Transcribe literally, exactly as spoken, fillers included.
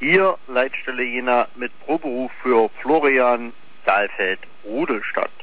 Hier Leitstelle Jena mit Proberuf für Florian Dahlfeld Rudelstadt.